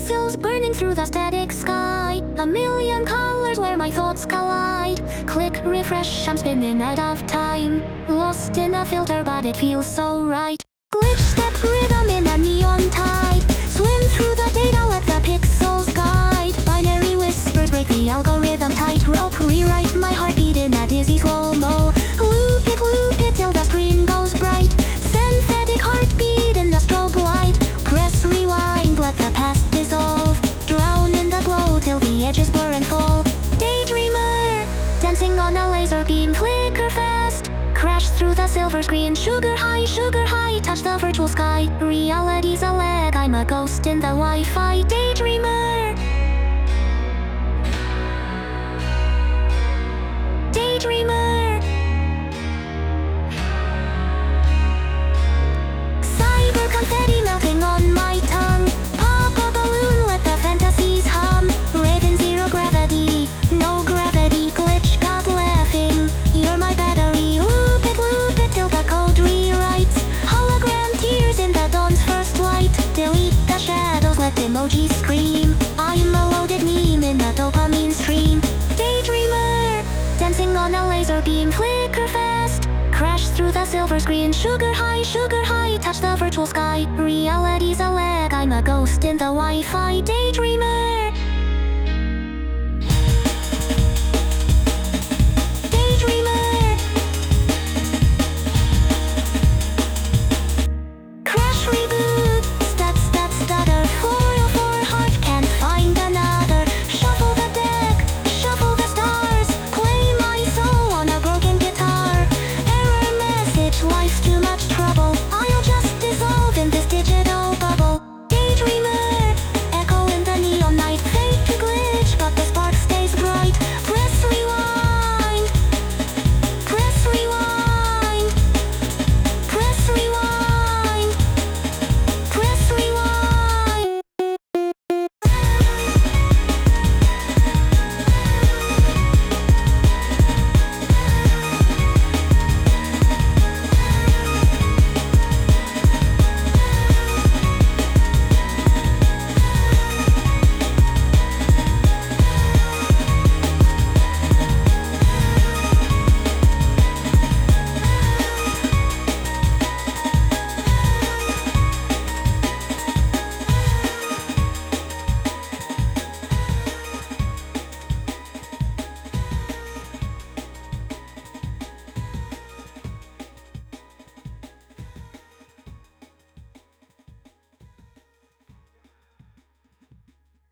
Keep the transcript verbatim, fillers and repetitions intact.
pixels burning through the static sky. A million colors where my thoughts collide. Click, refresh, I'm spinning out of time. Lost in a filter but it feels so right. Glitch, step, rhythm in a neon tide. Swim through the data, let the pixels guide. Binary whispers break the algorithm tightrope. Rewrite my heartbeat in a dizzy slow-mo. Loop it, loop it till the screen goes bright. Synthetic heartbeat in the strobe light. Press rewind, let the past dissolve. Drown in the glow till the edges blur and fall. Daydreamer, dancing on a laser beam, flicker fast. Crash through the silver screen, sugar high, sugar high, touch the virtual sky. Reality's a lag, I'm a ghost in the Wi-Fi. Daydreamer, Daydreamer. Cyber confetti melting on my tongue. Pop a balloon, let the fantasies hum. Red in zero gravity, no gravity. Glitch, God laughing, you're my battery. Loop it, loop it till the code rewrites. Hologram tears in the dawn's first light. Delete the shadows, let emojis scream. I'm a loaded meme in a dopamine stream. Daydreamer, dancing on a laser beam, flicker fast. Crash through the silver screen, sugar high, sugar high, touch the virtual sky. Reality's a lag, I'm a ghost in the Wi-Fi. Daydreamer.